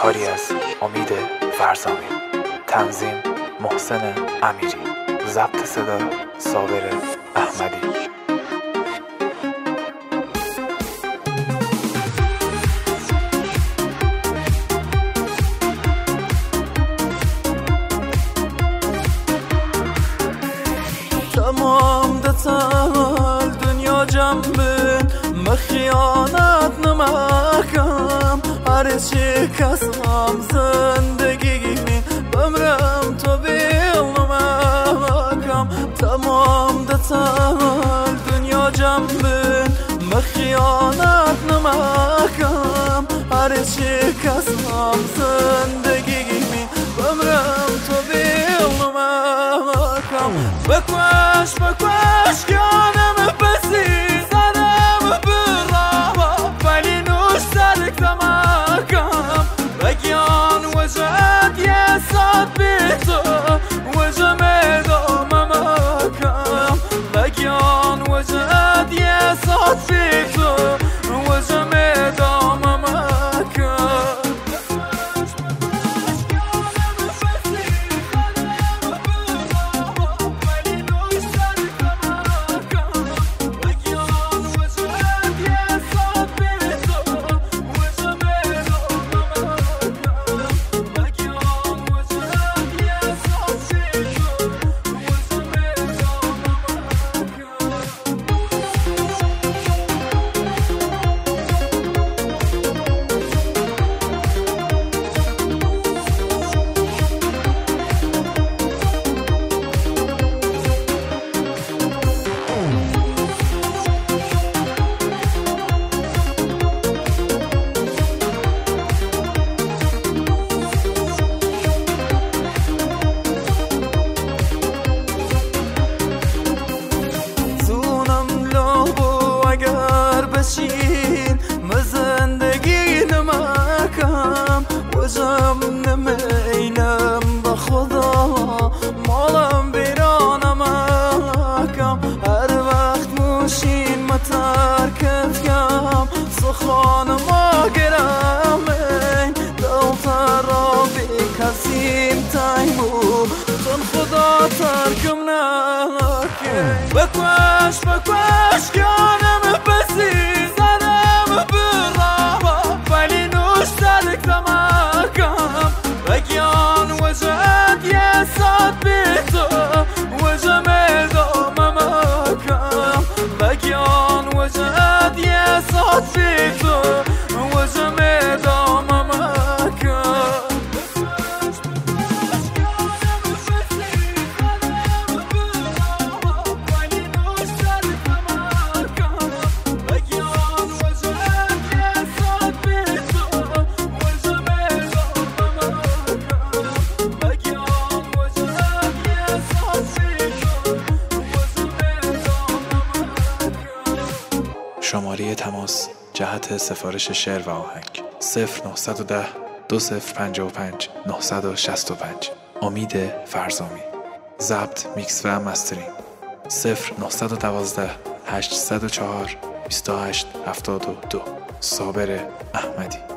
کاری از امید فرزامی، تنظیم محسن امیری، ضبط صدا صابر احمدی. تمام دتال دنیا جنبن مخیانت نمکم، هر چی کسم زندگی بمرم تو بیل نمکم. تمام دتال دنیا جنبن مخیانت نمکم، هر چی کسم زندگی بمرم تو بیل نمکم. بکوش جانم بسی زنم برام ولی نوش سرک دمکم. بگیان وجد یه ساعت بی تو وجه میدام مکم. بگیان وجد یه ساعت بی تو وجه میدام مکم. بشین زندگی نمکم وجم نمیلم با خدا مالم بیرانم مکم. هر وقت موشین مترکت کم سخان ما گرم دلتر را بکسیم تایمو چون خدا ترکم نکن. بکوش جانم بسی زنم برام ولی نوش سرک دمکم. بگیان وجد یه ساعت بی تو وجه میدام مکم. بگیان وجد یه ساعت بی تو وجه میدام مکم. شماره تماس جهت سفارش شعر و آهنگ 0910 2055 965 امید فرزامی. ضبط میکس و مسترینگ 0912 804 2872 صابر احمدی.